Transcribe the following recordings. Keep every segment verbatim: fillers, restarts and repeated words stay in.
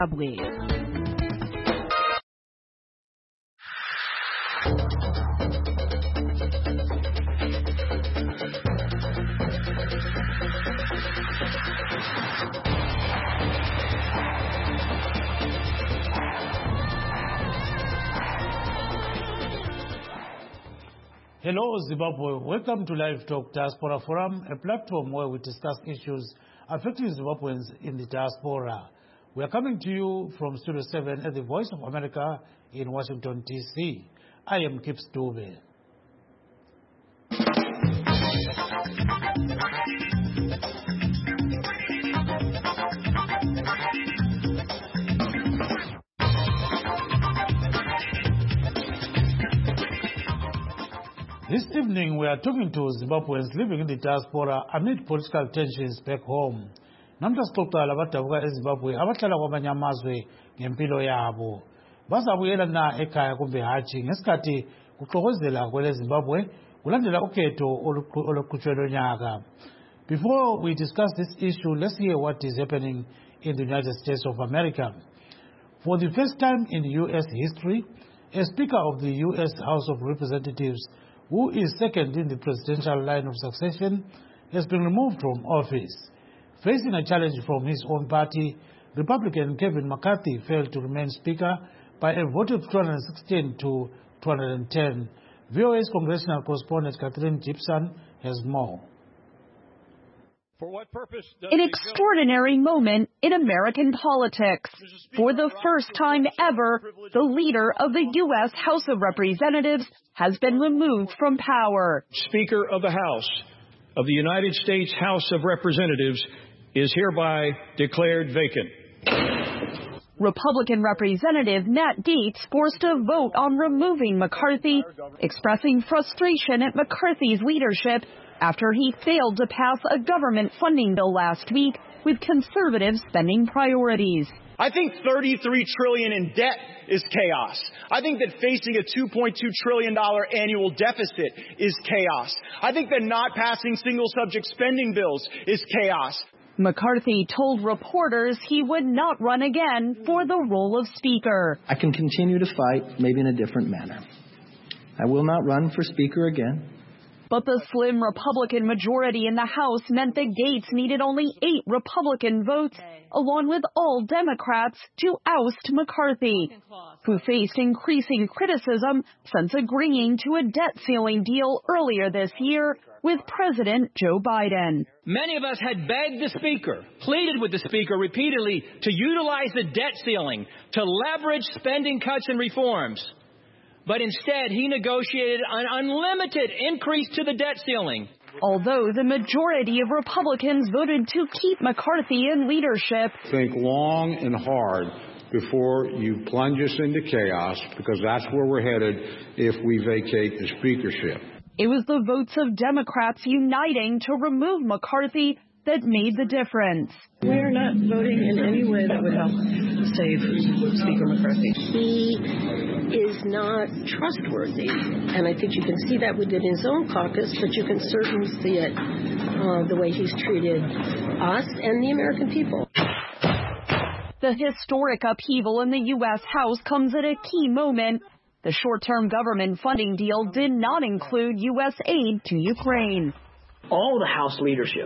Zimbabwe. Hello, Zimbabwe. Welcome to Live Talk Diaspora Forum, a platform where we discuss issues affecting Zimbabweans in the diaspora. We are coming to you from Studio seven at the Voice of America in Washington, D C. I am Kips Dube. This evening, we are talking to Zimbabweans living in the diaspora amid political tensions back home. Namhla sixoxala abadabuka eZimbabwe abahlala kwamanye amazwe ngempilo yabo. Bazabuyela na ekhaya kumbe hatshi ngesikhathi kuxokozela kwele Zimbabwe kulandela ukhetho oluqhutshwe lonyaka. Before we discuss this issue, let's hear what is happening in the United States of America. For the first time in U S history, a Speaker of the U S House of Representatives who is second in the presidential line of succession, has been removed from office. Facing a challenge from his own party, Republican Kevin McCarthy failed to remain Speaker by a vote of two hundred sixteen to two hundred ten. V O A's congressional correspondent Catherine Gibson has more. For what purpose does An extraordinary moment in American politics. For the first time ever, the leader of the U S House of Representatives has been removed from power. Speaker of the House of the United States House of Representatives is hereby declared vacant. Republican Representative Matt Gaetz forced a vote on removing McCarthy, expressing frustration at McCarthy's leadership after he failed to pass a government funding bill last week with conservative spending priorities. I think thirty-three trillion dollars in debt is chaos. I think that facing a two point two trillion dollars annual deficit is chaos. I think that not passing single-subject spending bills is chaos. McCarthy told reporters he would not run again for the role of Speaker. I can continue to fight, maybe in a different manner. I will not run for Speaker again. But the slim Republican majority in the House meant that Gaetz needed only eight Republican votes, along with all Democrats, to oust McCarthy, who faced increasing criticism since agreeing to a debt ceiling deal earlier this year with President Joe Biden. Many of us had begged the Speaker, pleaded with the Speaker repeatedly to utilize the debt ceiling to leverage spending cuts and reforms. But instead, he negotiated an unlimited increase to the debt ceiling. Although the majority of Republicans voted to keep McCarthy in leadership. Think long and hard before you plunge us into chaos, because that's where we're headed if we vacate the speakership. It was the votes of Democrats uniting to remove McCarthy that made the difference. We're not voting in any way that would help save Speaker McCarthy. He is not trustworthy, and I think you can see that within his own caucus, but you can certainly see it uh, the way he's treated us and the American people. The historic upheaval in the U S House comes at a key moment. The short-term government funding deal did not include U S aid to Ukraine. All the House leadership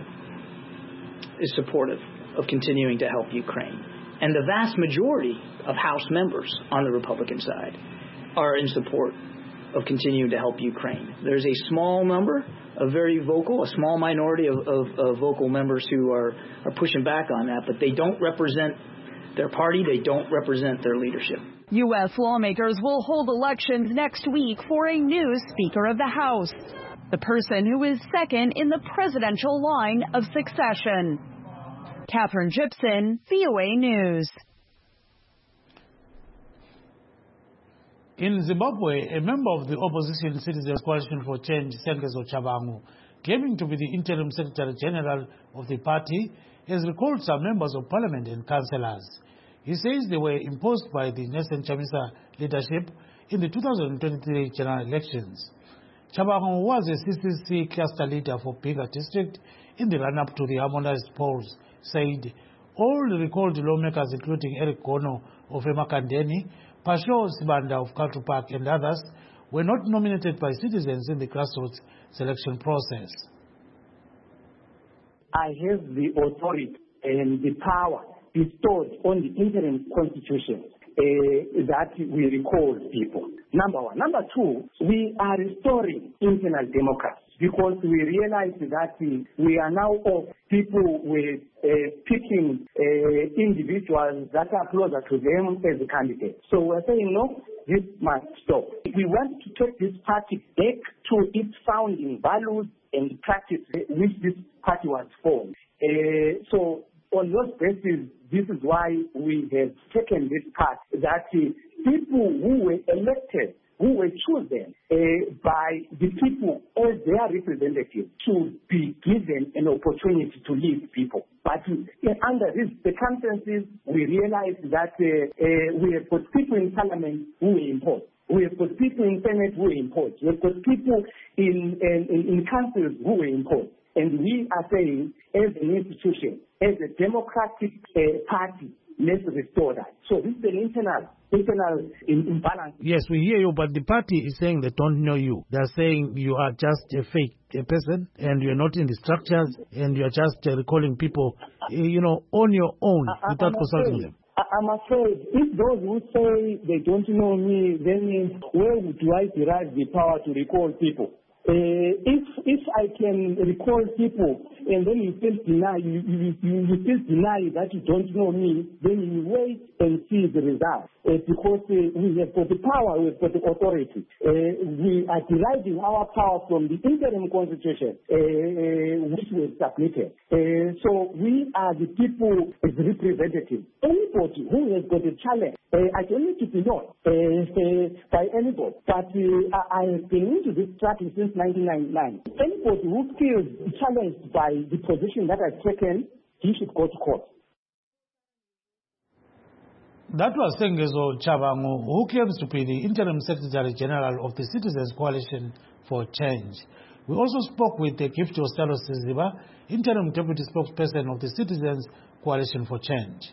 is supportive of continuing to help Ukraine. And the vast majority of House members on the Republican side are in support of continuing to help Ukraine. There's a small number, a very vocal, a small minority of, of, of vocal members who are, are pushing back on that, but they don't represent their party, they don't represent their leadership. U S lawmakers will hold elections next week for a new Speaker of the House, the person who is second in the presidential line of succession. Catherine Gibson, V O A News. In Zimbabwe, a member of the opposition Citizens Coalition for Change, Sengezo Chabangu, claiming to be the interim Secretary General of the party, has recalled some members of parliament and councillors. He says they were imposed by the Nelson Chamisa leadership in the two thousand twenty-three general elections. Chabangu was a C C C cluster leader for Bega district in the run-up to the harmonized polls, said All the recalled lawmakers, including Eric Gono of Emakandeni, Pasho Sibanda of Cultural Park, and others, were not nominated by citizens in the grassroots selection process. I have the authority and the power bestowed on the interim constitution uh, that we recall people. Number one. Number two, we are restoring internal democracy because we realize that we are now of people with uh, picking uh, individuals that are closer to them as a candidate. So we're saying, no, this must stop. We want to take this party back to its founding values and practice which this party was formed. Uh, so on those basis, this is why we have taken this path that uh, people who were elected, who were chosen uh, by the people as their representatives should be given an opportunity to lead people. But uh, under these circumstances, we realize that uh, uh, we have got people in parliament who were imposed. We have got people in Senate who were imposed. We have got people in, in, in councils who were imposed. And we are saying, as an institution, as a democratic uh, party, let's restore that. So this is an internal, internal imbalance. Yes, we hear you, but the party is saying they don't know you. They're saying you are just a fake a person, and you're not in the structures, and you're just uh, recalling people, you know, on your own I, without I'm consulting afraid, them. I, I'm afraid if those who say they don't know me, then where do I derive the power to recall people? Uh, if if I can recall people and then you still deny you, you, you, you still deny that you don't know me, then you wait and see the result. Uh, because uh, we have got the power, we have got the authority. Uh, we are deriving our power from the interim constitution, uh, uh, which was submitted. Uh, so we are the people as representatives. Anybody who has got a challenge, uh, I don't need to be known uh, uh, by anybody. But uh, I have been into this strategy since nineteen ninety-nine. Anybody who feels challenged by the position that I've taken, he should go to court. That was Sengezo Chabangu, who claims to be the interim Secretary General of the Citizens Coalition for Change. We also spoke with the Gift Ostalo Siziba, interim deputy spokesperson of the Citizens Coalition for Change.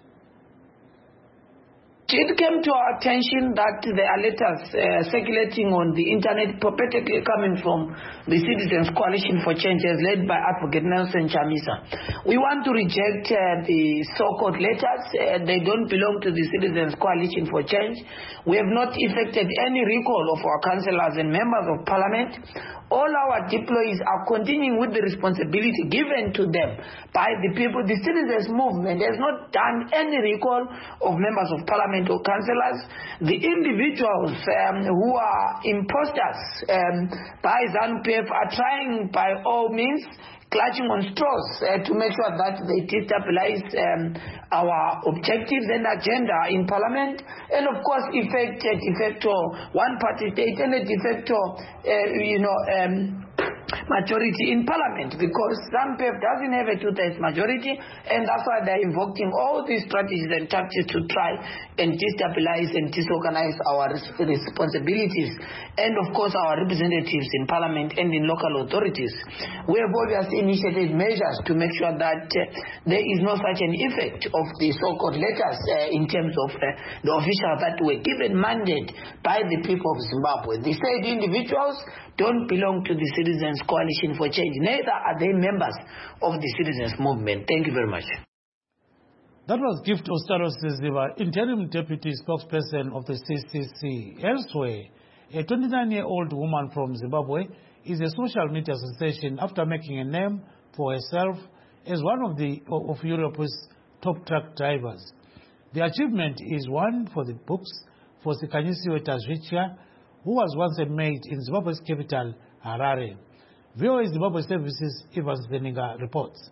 It came to our attention that there are letters uh, circulating on the internet, purportedly coming from the Citizens Coalition for Change, as led by Advocate Nelson Chamisa. We want to reject uh, the so-called letters. Uh, they don't belong to the Citizens Coalition for Change. We have not effected any recall of our councillors and members of parliament. All our deployees are continuing with the responsibility given to them by the people. The citizens movement has not done any recall of members of parliament or councillors. The individuals um, who are imposters um, by ZANU-P F are trying by all means, clutching on straws uh, to make sure that they destabilize um, our objectives and agenda in parliament, and of course effect a de facto one-party state and a de facto, uh, you know, um, majority in parliament, because ZANU-P F doesn't have a two-thirds majority, and that's why they're invoking all these strategies and tactics to try and destabilize and disorganize our res- responsibilities and of course our representatives in parliament and in local authorities. We have obviously initiated measures to make sure that uh, there is no such an effect of the so-called letters uh, in terms of uh, the officials that were given mandate by the people of Zimbabwe. The said individuals don't belong to the Citizens Coalition for Change. Neither are they members of the citizens movement. Thank you very much. That was Gift Ostalo Siziba, interim deputy spokesperson of the C C C. Elsewhere, a twenty-nine-year-old woman from Zimbabwe is a social media sensation after making a name for herself as one of the of Europe's top truck drivers. The achievement is one for the books for Sikanyisiwe Tazvichia, who was once a maid in Zimbabwe's capital, Harare. V O A Zimbabwe Services, Evans Zeninga reports.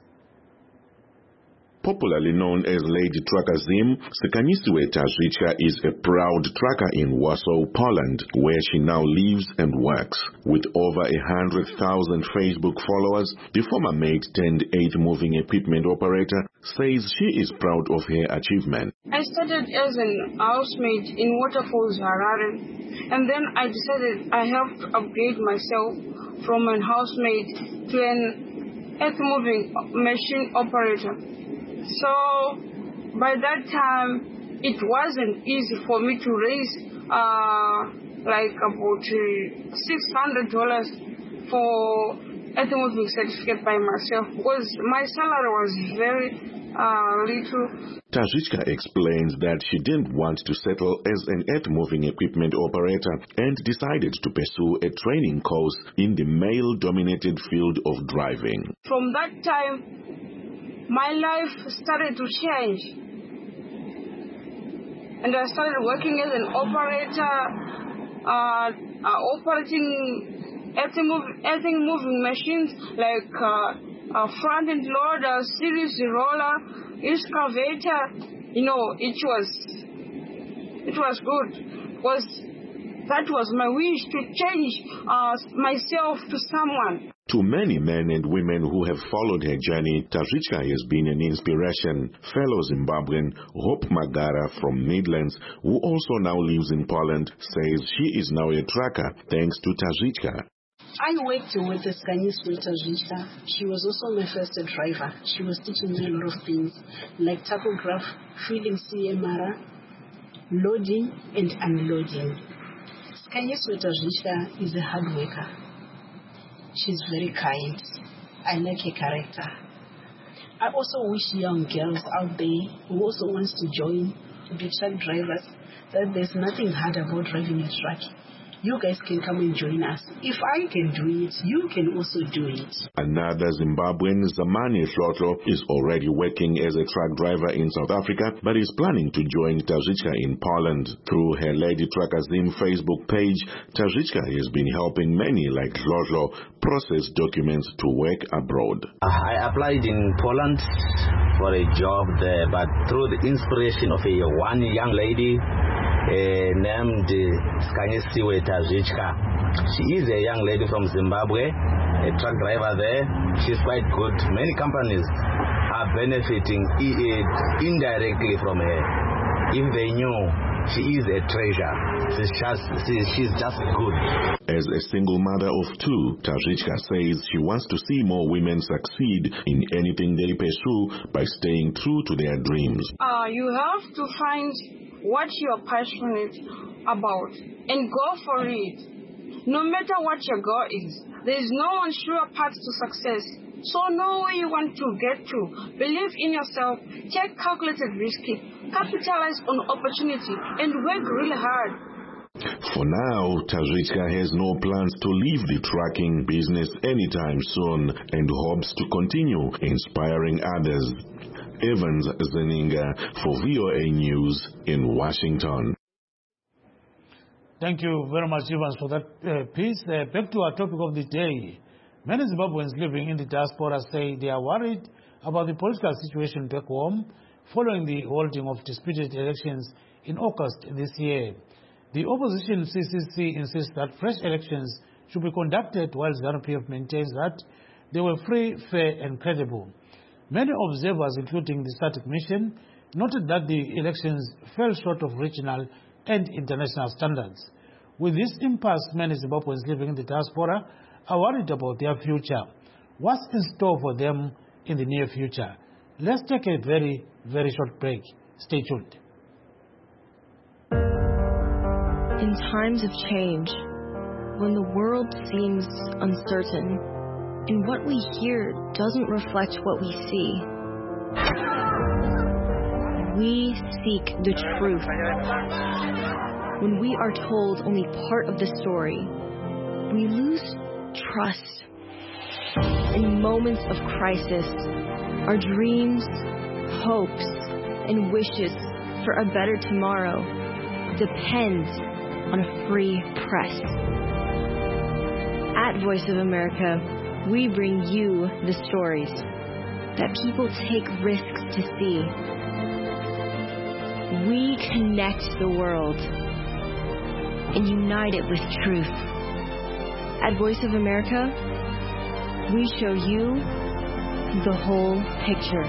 Popularly known as Lady Trucker Zim, Sikanyisiwe Tazvichia is a proud trucker in Warsaw, Poland, where she now lives and works. With over a hundred thousand Facebook followers, the former maid turned eight moving equipment operator says she is proud of her achievement. I started as an housemaid in Waterfalls, Harare, and then I decided I have to upgrade myself from an housemaid to an earth-moving machine operator. So by that time, it wasn't easy for me to raise uh, like about uh, six hundred dollars for earth moving certificate by myself because my salary was very uh, little. Tajicka explains that she didn't want to settle as an earth-moving equipment operator and decided to pursue a training course in the male-dominated field of driving. From that time, my life started to change. And I started working as an operator, uh, uh, operating earthing moving machines like uh, a front-end loader, series roller, excavator. You know, it was it was good because that was my wish to change uh, myself to someone. To many men and women who have followed her journey, Tajicka has been an inspiration. Fellow Zimbabwean Hope Magara from Midlands, who also now lives in Poland, says she is now a tracker thanks to Tajicka. I worked with the Skanyiswe Tajicka. She was also my first driver. She was teaching me a lot of things like tachograph, filling C M R, loading and unloading. Skanyiswe Tajicka is a hard worker. She's very kind. I like her character. I also wish young girls out there who also wants to join to be truck drivers that there's nothing hard about driving a truck. You guys can come and join us. If I can do it, you can also do it. Another Zimbabwean, Zamani Hlotlo, is already working as a truck driver in South Africa, but is planning to join Tajicka in Poland. Through her Lady Trucker Zim Facebook page, Tajicka has been helping many like Hlotlo process documents to work abroad. I applied in Poland for a job there, but through the inspiration of a one young lady, Uh, named Skanyiswe Tajicka. She is a young lady from Zimbabwe, a truck driver there. She's quite good. Many companies are benefiting indirectly from her. If they knew she is a treasure, she's just, she's just good. As a single mother of two, Tajicka says she wants to see more women succeed in anything they pursue by staying true to their dreams. Uh, you have to find what you're passionate about and go for it. No matter what your goal is, there is no one sure path to success. So know where you want to get to. Believe in yourself. Take calculated risk. Capitalize on opportunity and work really hard. For now, Tajicka has no plans to leave the trucking business anytime soon and hopes to continue inspiring others. Evans Zeninga for V O A News in Washington. Thank you very much, Evans, for that uh, piece. Uh, back to our topic of the day. Many Zimbabweans living in the diaspora say they are worried about the political situation back home following the holding of disputed elections in August this year. The opposition C C C insists that fresh elections should be conducted, while ZANU P F maintains that they were free, fair and credible. Many observers, including the SADC mission, noted that the elections fell short of regional and international standards. With this impasse, many Zimbabweans living in the diaspora are worried about their future. What's in store for them in the near future? Let's take a very, very short break. Stay tuned. In times of change, when the world seems uncertain, and what we hear doesn't reflect what we see, we seek the truth. When we are told only part of the story, we lose trust. In moments of crisis, our dreams, hopes, and wishes for a better tomorrow depend on a free press. At Voice of America, we bring you the stories that people take risks to see. We connect the world and unite it with truth. At Voice of America, we show you the whole picture.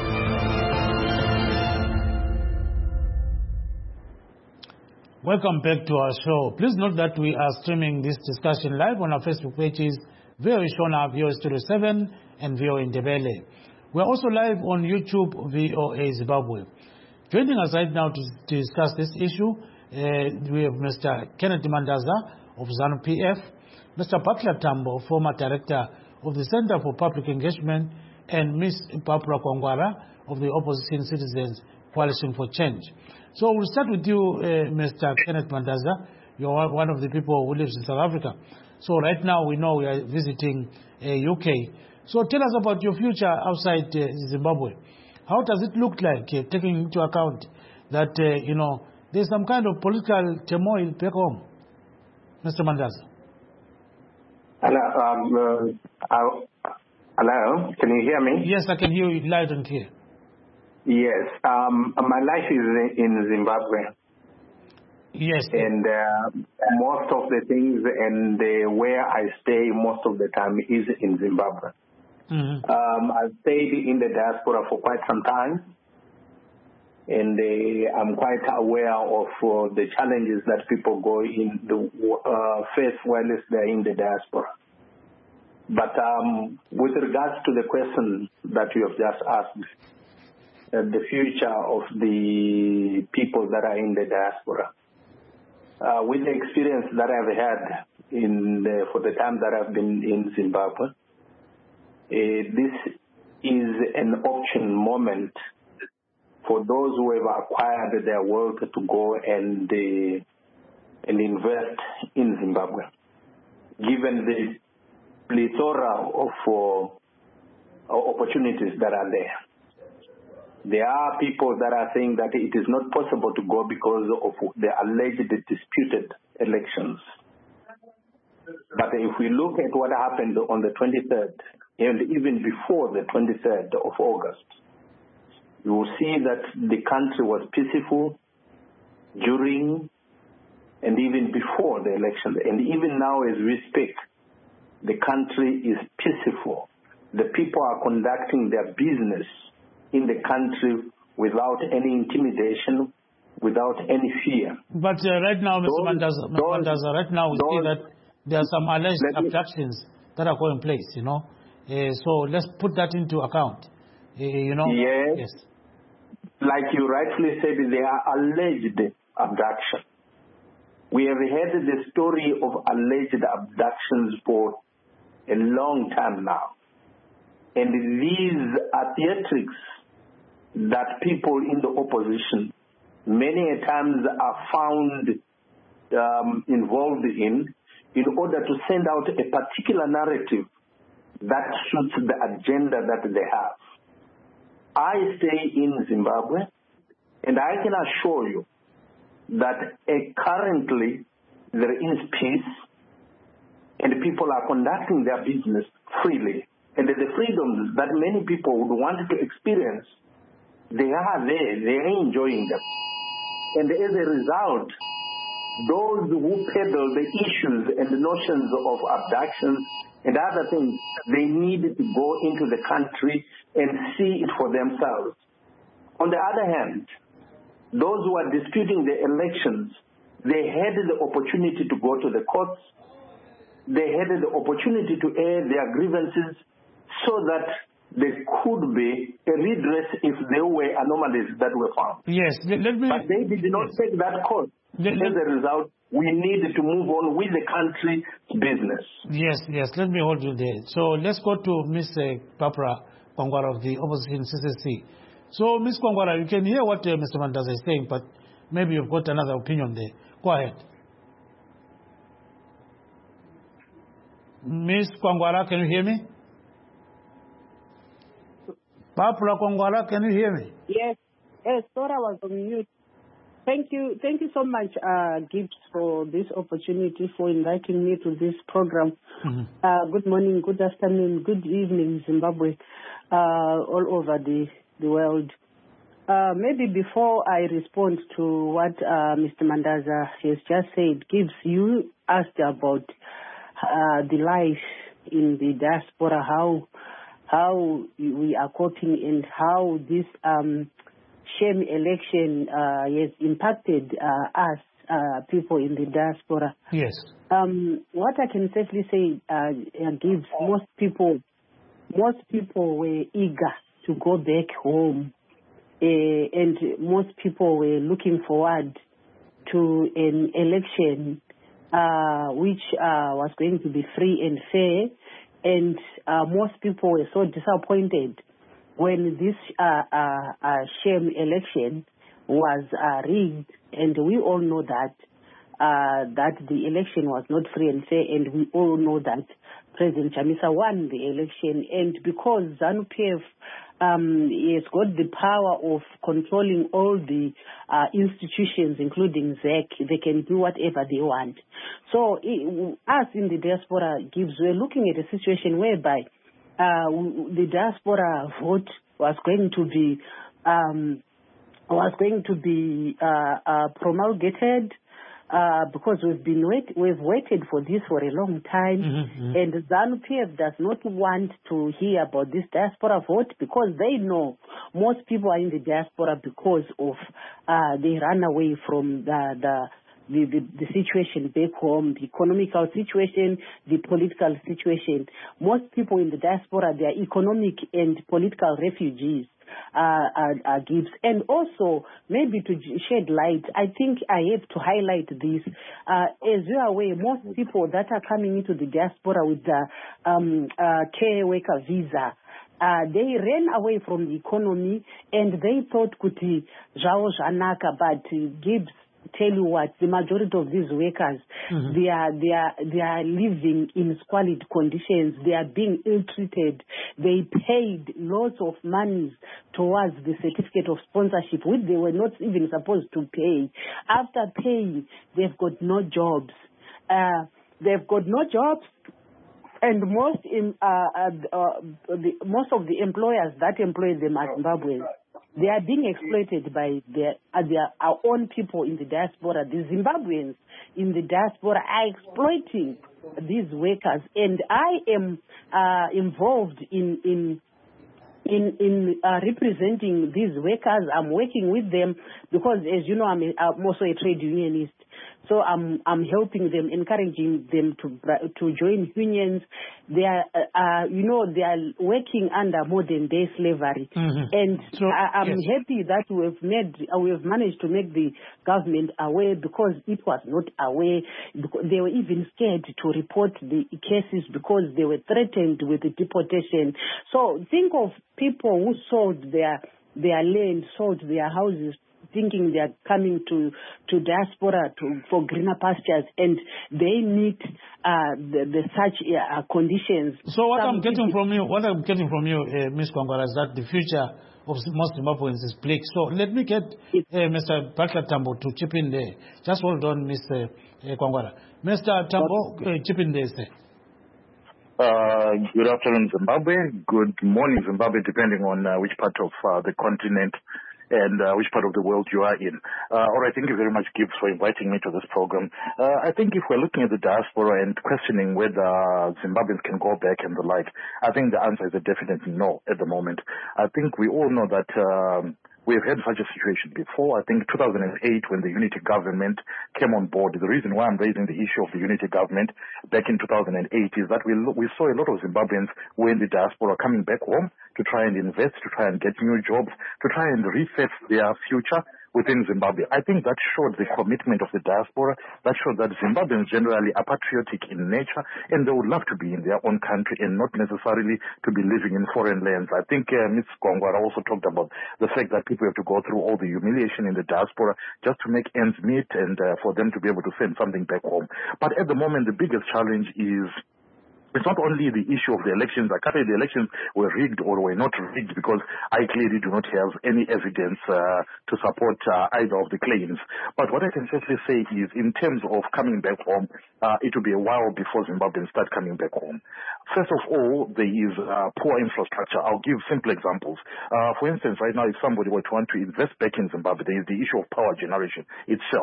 Welcome back to our show. Please note that we are streaming this discussion live on our Facebook pages, V O A Shona, V O A Studio seven, and V O A Ndebele. We are also live on YouTube, V O A Zimbabwe. Joining us right now to, to discuss this issue, uh, we have Mister Kenneth Mandaza of ZANU P F, Mister Butler Tambo, former director of the Center for Public Engagement, and Miz Barbara Kwangwara of the Opposition Citizens Coalition for Change. So we'll start with you, uh, Mister Kenneth Mandaza. You're one of the people who lives in South Africa. So right now we know we are visiting uh, U K. So tell us about your future outside uh, Zimbabwe. How does it look like, uh, taking into account that, uh, you know, there's some kind of political turmoil back home? Mister Mandaza. Hello, um, uh, hello, can you hear me? Yes, I can hear you loud and clear. Yes, um, my life is in Zimbabwe. Yes. And uh, most of the things and uh, where I stay most of the time is in Zimbabwe. Mm-hmm. Um, I've stayed in the diaspora for quite some time, and uh, I'm quite aware of uh, the challenges that people go in the uh, face while they're in the diaspora. But um, with regards to the question that you have just asked, uh, the future of the people that are in the diaspora, uh, with the experience that I've had in the, for the time that I've been in Zimbabwe, Uh, this is an option moment for those who have acquired their wealth to go and uh, and invest in Zimbabwe, given the plethora of uh, opportunities that are there. There are people that are saying that it is not possible to go because of the alleged disputed elections. But if we look at what happened on the twenty-third, and even before the twenty-third of August, you will see that the country was peaceful during and even before the election. And even now as we speak, the country is peaceful. The people are conducting their business in the country without any intimidation, without any fear. But uh, right now, Mister Mandaza, Mandaza, right now we those, see that there are some alleged abductions that are going place, you know. Uh, so let's put that into account, uh, you know. Yes. yes. Like you rightfully said, they are alleged abduction. We have heard the story of alleged abductions for a long time now. And these are theatrics that people in the opposition many a times are found um, involved in, in order to send out a particular narrative that suits the agenda that they have. I stay in Zimbabwe, and I can assure you that uh, currently there is peace, and people are conducting their business freely. And the freedoms that many people would want to experience, they are there, they are enjoying them. And as a result, those who peddle the issues and the notions of abductions and other things, they need to go into the country and see it for themselves. On the other hand, those who are disputing the elections, they had the opportunity to go to the courts. They had the opportunity to air their grievances so that there could be a redress if there were anomalies that were found. Yes, let, let me... But they did not yes. take that course. Let, As a result, we need to move on with the country's business. Yes, yes, let me hold you there. So let's go to Miz Barbara Kwangwara of the Opposition C C C. So, Miz Kwangwara, you can hear what uh, Mister Mandaza is saying, but maybe you've got another opinion there. Go ahead. Miz Kwangwara, can you hear me? Barbara Kwangwara, can you hear me? Yes, yes, sorry, I was on mute. Thank you, thank you so much, uh, Gibbs, for this opportunity, for inviting me to this program. Mm-hmm. Uh, good morning, good afternoon, good evening, Zimbabwe, uh, all over the, the world. Uh, maybe before I respond to what uh, Mister Mandaza has just said, Gibbs, you asked about uh, the life in the diaspora, how how we are coping and how this um, shame election uh, has impacted uh, us, uh, people in the diaspora. Yes. Um, what I can safely say, uh, Gibbs, most people, most people were eager to go back home. and most people were looking forward to an election uh, which uh, was going to be free and fair, and uh, most people were so disappointed when this uh, uh, uh, sham election was uh, rigged, and we all know that uh, that the election was not free and fair, and we all know that President Chamisa won the election, and because ZANU-P F um, has got the power of controlling all the uh, institutions, including Z E C, they can do whatever they want. So it, us in the diaspora gives, we're looking at a situation whereby uh, the diaspora vote was going to be um, was going to be uh, uh, promulgated. Uh, because we've been wait, we've waited for this for a long time, mm-hmm. and ZANU-P F does not want to hear about this diaspora vote because they know most people are in the diaspora because of uh, they run away from the the, the the the situation back home, the economical situation, the political situation. Most people in the diaspora, they are economic and political refugees. Uh, uh, uh, gives. And also, maybe to shed light, I think I have to highlight this. Uh, as you are aware, most people that are coming into the diaspora with the um, uh, care worker visa, uh, they ran away from the economy and they thought kuti Zhao Zhanaka, but uh, Gibbs, tell you what, the majority of these workers, mm-hmm. they are they are they are living in squalid conditions. They are being ill-treated. They paid lots of money towards the certificate of sponsorship, which they were not even supposed to pay. After paying, they've got no jobs. Uh, they've got no jobs. And most in, uh, uh, uh, the, most of the employers that employ them are Zimbabweans. They are being exploited by their, uh, their our own people in the diaspora. The Zimbabweans in the diaspora are exploiting these workers, and I am uh, involved in in in in uh, representing these workers. I'm working with them because, as you know, I'm, a, I'm also a trade unionist. So I'm I'm helping them, encouraging them to to join unions. They are, uh, you know, they are working under modern day slavery, mm-hmm. and so, I, I'm yes. happy that we've made we've managed to make the government aware because it was not aware. Because they were even scared to report the cases because they were threatened with the deportation. So think of people who sold their their land, sold their houses, thinking they are coming to, to diaspora to, for greener pastures, and they meet uh, the, the such uh, conditions. So what Some I'm getting from you, what I'm getting from you, uh, Miz Kwangwala, is that the future of most Zimbabweans is bleak. So let me get uh, Mister Butler Tambo to chip in there. Just hold on, Mister Uh, Kwangwala. Mister Tambo, uh, chip in there, sir. Uh, good afternoon, Zimbabwe. Good morning, Zimbabwe, depending on uh, which part of uh, the continent and uh, which part of the world you are in. Uh, all right, thank you very much, Gibbs, for inviting me to this program. Uh, I think if we're looking at the diaspora and questioning whether Zimbabweans can go back and the like, I think the answer is a definite no at the moment. I think we all know that um, we've had such a situation before. I think two thousand eight, when the unity government came on board, the reason why I'm raising the issue of the unity government back in two thousand eight is that we we saw a lot of Zimbabweans who were in the diaspora coming back home to try and invest, to try and get new jobs, to try and reset their future within Zimbabwe. I think that showed the commitment of the diaspora. That showed that Zimbabweans generally are patriotic in nature and they would love to be in their own country and not necessarily to be living in foreign lands. I think uh, Miz Kwangwala also talked about the fact that people have to go through all the humiliation in the diaspora just to make ends meet and uh, for them to be able to send something back home. But at the moment, the biggest challenge is it's not only the issue of the elections. I can't say the elections were rigged or were not rigged because I clearly do not have any evidence uh, to support uh, either of the claims. But what I can safely say is in terms of coming back home, uh, it will be a while before Zimbabweans start coming back home. First of all, there is uh, poor infrastructure. I'll give simple examples. Uh, for instance, right now, if somebody were to want to invest back in Zimbabwe, there is the issue of power generation itself.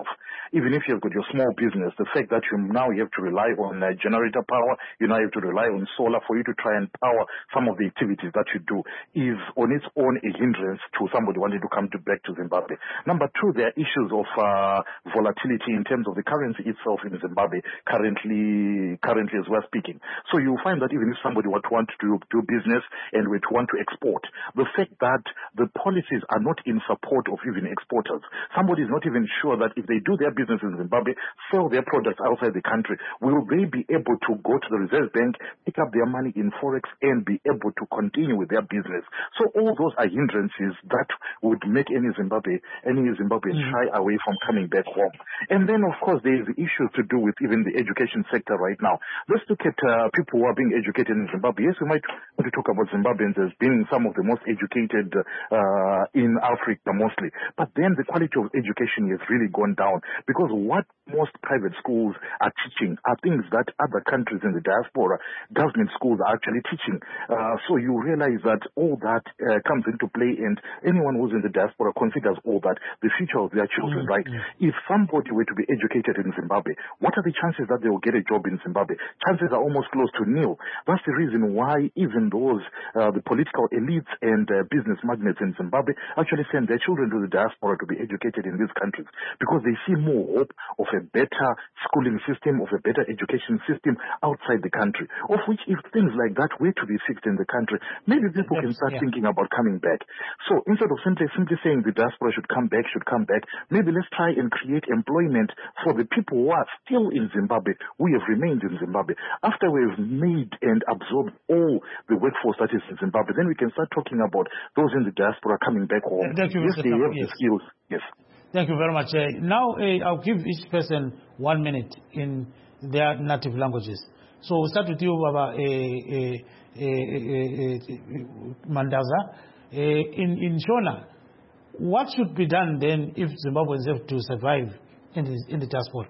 even if you've got your small business, the fact that you now you have to rely on uh, generator power, you now have to rely on solar for you to try and power some of the activities that you do is on its own a hindrance to somebody wanting to come to back to Zimbabwe. Number two, there are issues of uh, volatility in terms of the currency itself in Zimbabwe currently, currently as we're speaking. So you find that even if somebody were to want to do, do business and were to want to export, the fact that the policies are not in support of even exporters, somebody is not even sure that if they do their business in Zimbabwe, sell their products outside the country, will they be able to go to the Reserve Bank, pick up their money in Forex and be able to continue with their business? So all those are hindrances that would make any Zimbabwe, any Zimbabwean mm. shy away from coming back home. And then of course there is the issues to do with even the education sector right now. Let's look at uh, people who are being educated in Zimbabwe. Yes, we might want to talk about Zimbabweans as being some of the most educated uh, in Africa mostly. But then the quality of education has really gone down because what most private schools are teaching are things that other countries in the diaspora, government schools are actually teaching. Uh, so you realize that all that uh, comes into play, and anyone who's in the diaspora considers all that the future of their children, mm-hmm. right? If somebody were to be educated in Zimbabwe, what are the chances that they will get a job in Zimbabwe? Chances are almost close to nil. That's the reason why even those, uh, the political elites and uh, business magnates in Zimbabwe actually send their children to the diaspora to be educated in these countries because they see more hope of a better schooling system, of a better education system outside the country, of which if things like that were to be fixed in the country, maybe people yes, can start yeah. thinking about coming back. So instead of simply, simply saying the diaspora should come back, should come back, maybe let's try and create employment for the people who are still in Zimbabwe, who have remained in Zimbabwe. After we've made and absorbed all the workforce that is in Zimbabwe, then we can start talking about those in the diaspora coming back home. Thank you, yes, they have yes. the skills. Yes. Thank you very much. Uh, now uh, I'll give each person one minute in their native languages. So we'll start with you, Baba uh, uh, uh, uh, uh, Mandaza. Uh, in, in Shona, what should be done then if Zimbabweans have to survive in the, in the diaspora?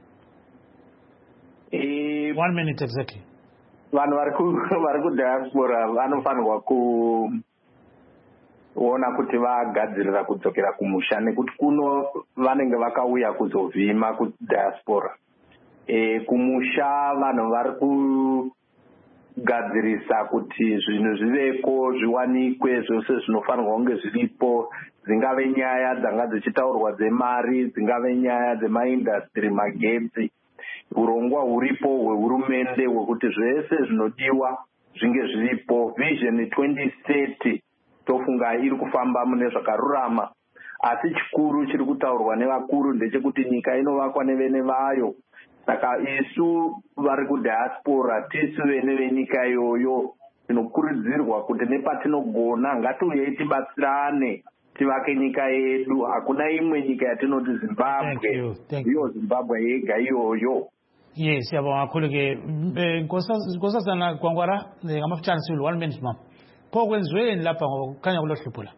Uh, one minute exactly. Vanhu vari kudiaspora vanofanirwa ku ona kuti vagadzirira kudzokera kumusha nekuti kuno vanenge vakauya kuzovhima kudiaspora. E, kumusha vanhu vari kugadzirisa kuti zvinhu zviveko zviwanikwe zvose zvinofanirwa kunge zviripo, dzingave nyaya dzanga dzichitaurwa dzemari, dzingave nyaya dzemaindastry, magetsi, urongwa huripo hwehurumende hwekuti zvese zvinodiwa zvinge zviripo. Vision twenty thirty tofunga iri kufamba mune zvakarurama, asi chikuru chiri kutaurwa nevakuru ndechekuti nyika inovakwa nevene vayo. Saka isu vari kudiaspora tisu vene venyika iyoyo tinokurudzirwa kuti nepatinogona ngatiuyei tibatsirane tivake nyika yedu. Hakuna imwe nyika yatinoti Zimbabwe, iyo Zimbabwe yega iyoyo. Yes, yabonga kakhulu ke Nkosazana Gwangwara ngamafutshane sibili one minute mama. Pho kwenziweni lapha ngokukhanya kulohlupho la?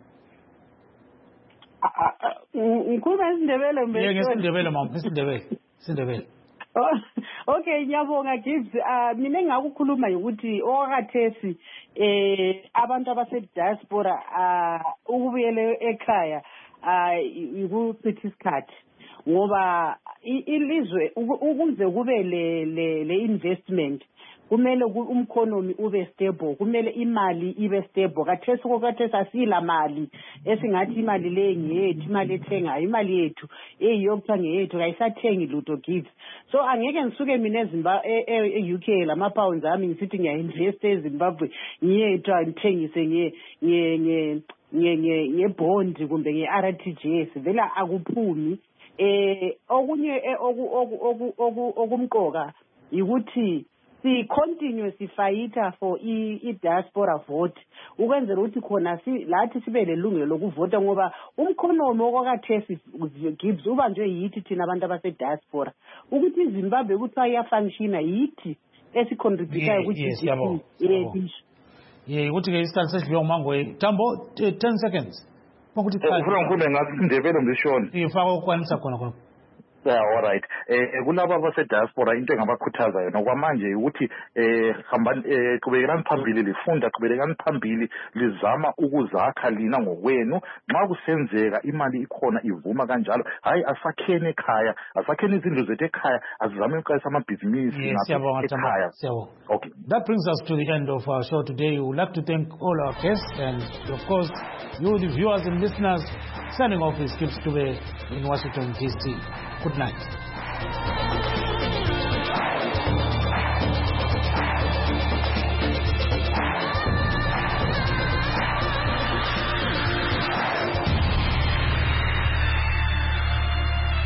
Ngikhuluma isiNdebele mbe. Yeke isiNdebele mama, isiNdebele. Isindebele. Okay, ngiyabonga Gibbs. Ah mina engakukhuluma ukuthi okhathesi eh abantu abase diaspora ah ukubuyela ekhaya ah ukuchitha isikhathi ngoba ilizwe ukuze kube le le investment kumele umkhonomi ube stable, kumele imali ibe stable. Kathesi kokathesi asila mali esingathi imali le ngiyethu, imali ethengayo, imali yethu eyiyokutha ngeyethu kayisathengi lutho Gibbs. So angeke ngisuke mina eZimbabwe e-U K lama pounds ami ngisithi ngiya invest eZimbabwe ngiyethu ngithengise nge nge nge nge bond kumbe nge R T G S vela akuphumi. Eh okunye okumqoka ukuthi si continue si fighter for i diaspora vote ukwenzela ukuthi khona si lathi sibe lelungelo lokuvota ngoba umkhonomi okwathesi Gibbs ubanjwe yithi thina abantu abase diaspora ukuthi iZimbabwe ukuthi ayafunctiona yithi esicontributayo ukuthi yes yeah ukuthi ke isithathu sesidliwa umango Tambo ten seconds ukuthi ufuna ngikhulume ngathi Ndebele mbishona ifaka ukwanisa khona khona Yeah, all right. Eh kulabo base diaspora into engabakhuthaza yona kwamanje ukuthi eh hambani eh qhubekani phambili lifunda qhubekani phambili lizama ukuzakha lina ngokwenu nxa kusenzeka imali ikhona ivuma kanjalo hayi asakhene ekhaya asakhene izindlu zethu ekhaya azizame uqalisa amabhizinisi ekhaya. Okay. That brings us to the end of our show today. We would like to thank all our guests and of course you the viewers and listeners. Signing off is Gibbs Dube in Washington D C. Good night.